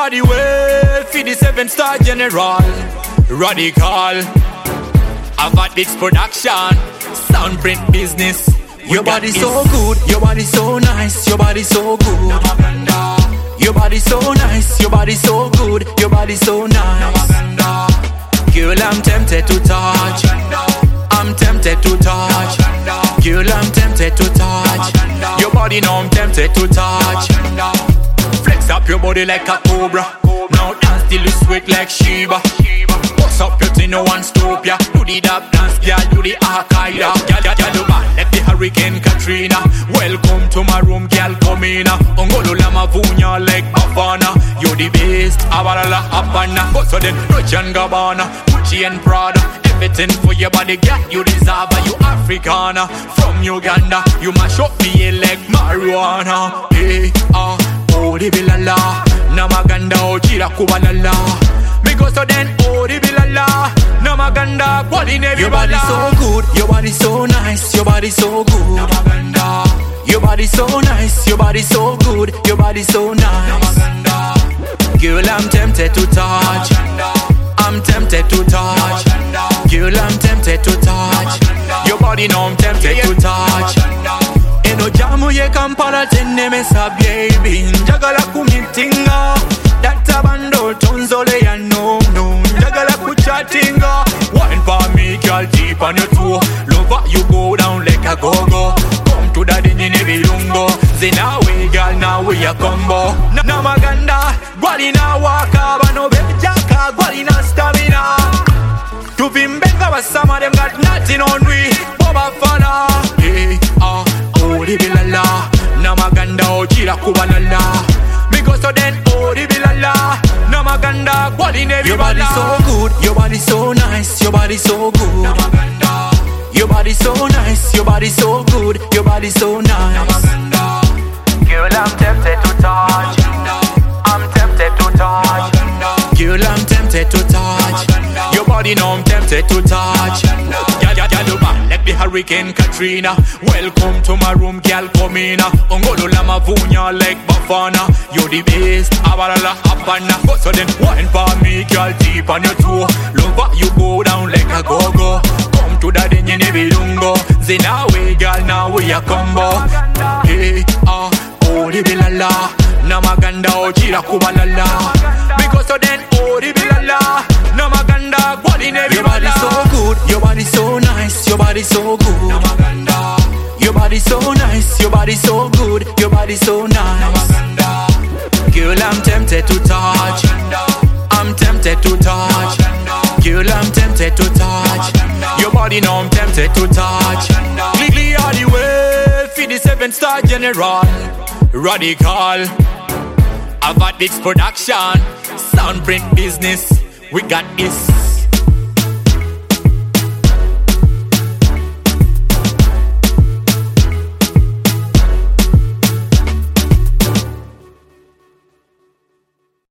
Clear the way for the 7-star general. Radical Avadix production. Soundprint business. Your body so good, your body so nice, your body so good. Your body so nice, your body so good, your body so nice. Girl, I'm tempted to touch. I'm tempted to touch. Girl, I'm tempted to touch. Your body now I'm tempted to touch. Flex up your body like a cobra. Now dance till you sweat like Sheba. Bust up your thing, no one stop ya. Do the dab dance, girl, do the Al-Qaeda. Girl, bad like the Hurricane Katrina. Welcome to my room, girl, come in. Ongolola mavunya like Bafana. You the best, Abalala, Apana. But so then, Dolce & Gabbana, Gucci and Prada. Everything for your body, girl, you deserve. You Africana, from Uganda. You mash up me like marijuana. Hey, oh, the bilala. Namaganda, oh, chila kubalala. Because so then, oh, the bilala. Namaganda, quality never. Your body so good, your body so nice, your body so good. Namaganda. Your body so nice, your body so good, your body so nice. Namaganda. Girl, I'm tempted to touch. I'm tempted to touch. Girl, I'm tempted to touch. Your body now I'm tempted to touch. Eno jamu ye kampala tenne mesa baby. Njagala kumitinga. Data bando tonzole ya no. Njagala kuchatinga. Wine for me girl deep on your toe. Lover you go down like a go-go. Come to the dingy nebilungo. Zina we girl now we a combo. Namaganda. Gwali na waka bano bejaka. Gwali na stamina. To Vimbenga was some of them got nothing on we. Boba Fana. Hey, oh, the bilala. Namaganda, oh, chila kubalala. Because so then, oh, the bilala. Namaganda, quality never. Your body so good, your body so nice, your body so good. Namaganda. Your body so nice, your body so good, your body so nice. Namaganda. Girl, I'm tempted to touch. I'm tempted to touch. Girl, I'm tempted to touch. Your body now I'm tempted to touch. Girl, bad like the Hurricane Katrina. Welcome to my room, girl, come in. Ongolola mavunya like Bafana. You the best, Abalala, Apana. But so then, wine for me, girl, deep on your toe. Lover, you go down like a go-go. Come to the dingy nebilungo. Zina we, girl, now we a combo. Hey, oh, the bilala. Namaganda, oh, chila kubalala. Because so then, oh, the bilala. Namaganda, quality never. Your body so good, your body so nice, your body so good. Namaganda. Your body so nice, your body so good, your body so nice. Namaganda. Girl, I'm tempted to touch. I'm tempted to touch. Girl, I'm tempted to touch. Your body now I'm tempted to touch. Clear the way for the 7-star general. Radical Avadix production. Soundprint business. We got this.